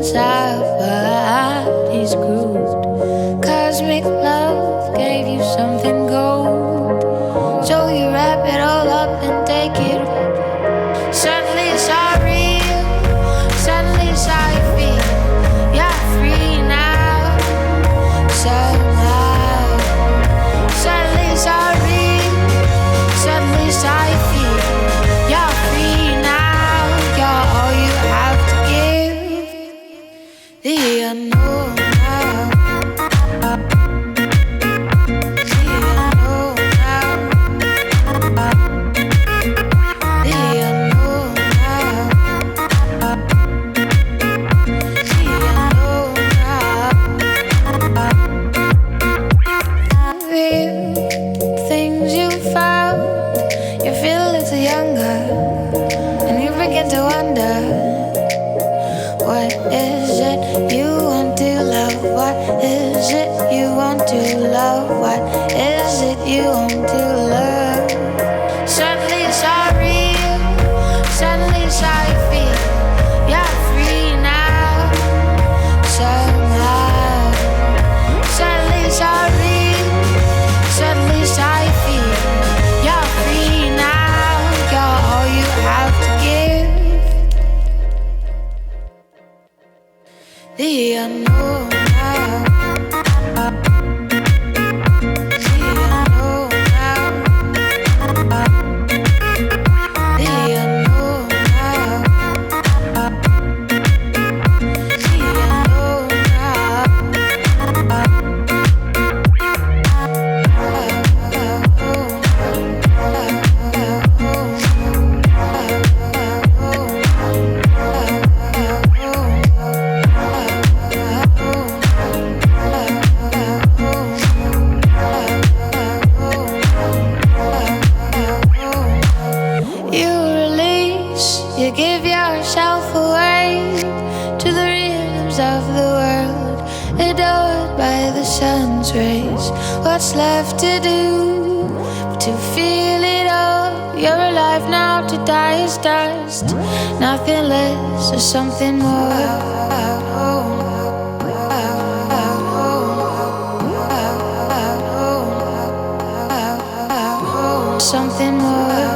inside, body's grooved. Cosmic love gave you something gold, so you wrap it all up and take it. Suddenly it's all real, suddenly it's how you feel. You're free now, somehow. Suddenly it's all real, suddenly it's how you feel. You're free now, you're all you have to give. The unknown now. Things you found, you feel a little younger, and you begin to wonder, what is it you want to love? What is it you want to love? What is it you want to love? Suddenly it's all real, suddenly it's how you feel. You're free now, somehow. Suddenly it's all real, suddenly it's how you feel. You're free now, you're all you have to give. The unknown now. The unknown now. The unknown now. The unknown You give yourself away to the rhythms of the world, adored by the sun's rays. What's left to do but to feel it all? You're alive now, to die is dust. Nothing less or something more. Something more.